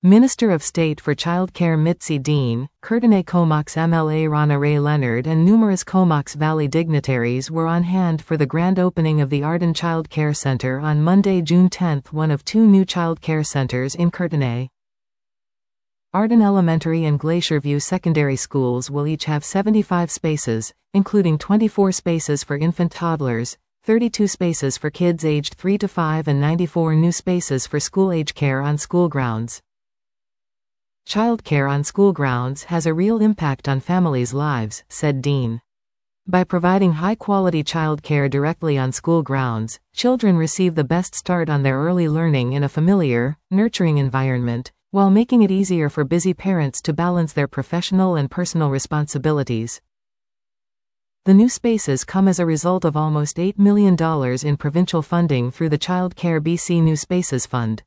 Minister of State for Childcare Mitzi Dean, Courtenay Comox MLA Rana Ray Leonard and numerous Comox Valley dignitaries were on hand for the grand opening of the Arden Child Care Center on Monday, June 10, one of two new child care centers in Courtenay. Arden Elementary and Glacier View Secondary Schools will each have 75 spaces, including 24 spaces for infant toddlers, 32 spaces for kids aged 3 to 5 and 94 new spaces for school-age care on school grounds. Childcare on school grounds has a real impact on families' lives, said Dean. By providing high-quality childcare directly on school grounds, children receive the best start on their early learning in a familiar, nurturing environment, while making it easier for busy parents to balance their professional and personal responsibilities. The new spaces come as a result of almost $8 million in provincial funding through the Child Care BC New Spaces Fund.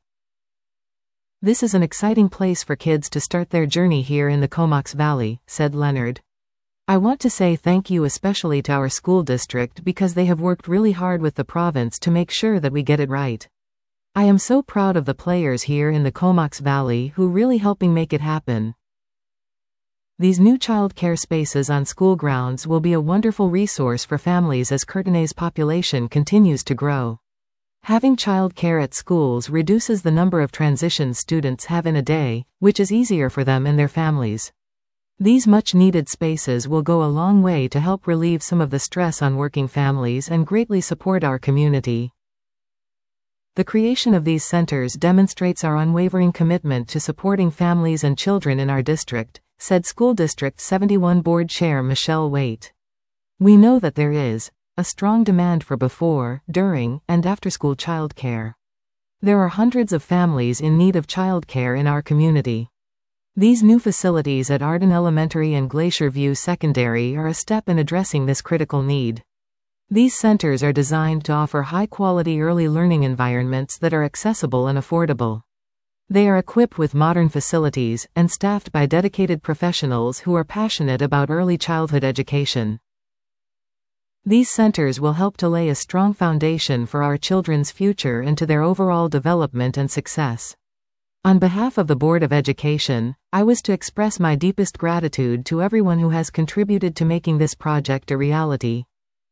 This is an exciting place for kids to start their journey here in the Comox Valley, said Leonard. I want to say thank you especially to our school district because they have worked really hard with the province to make sure that we get it right. I am so proud of the players here in the Comox Valley who really helping make it happen. These new child care spaces on school grounds will be a wonderful resource for families as Courtenay's population continues to grow. Having child care at schools reduces the number of transitions students have in a day, which is easier for them and their families. These much-needed spaces will go a long way to help relieve some of the stress on working families and greatly support our community. The creation of these centers demonstrates our unwavering commitment to supporting families and children in our district, said School District 71 Board Chair Michelle Waite. We know that there is a strong demand for before, during, and after-school childcare. There are hundreds of families in need of childcare in our community. These new facilities at Arden Elementary and Glacier View Secondary are a step in addressing this critical need. These centers are designed to offer high-quality early learning environments that are accessible and affordable. They are equipped with modern facilities and staffed by dedicated professionals who are passionate about early childhood education. These centers will help to lay a strong foundation for our children's future and to their overall development and success. On behalf of the Board of Education, I wish to express my deepest gratitude to everyone who has contributed to making this project a reality.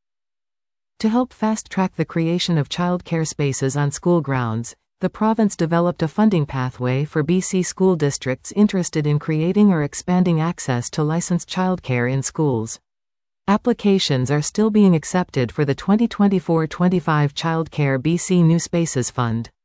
To help fast-track the creation of child care spaces on school grounds, the province developed a funding pathway for BC school districts interested in creating or expanding access to licensed childcare in schools. Applications are still being accepted for the 2024-25 Child Care BC New Spaces Fund.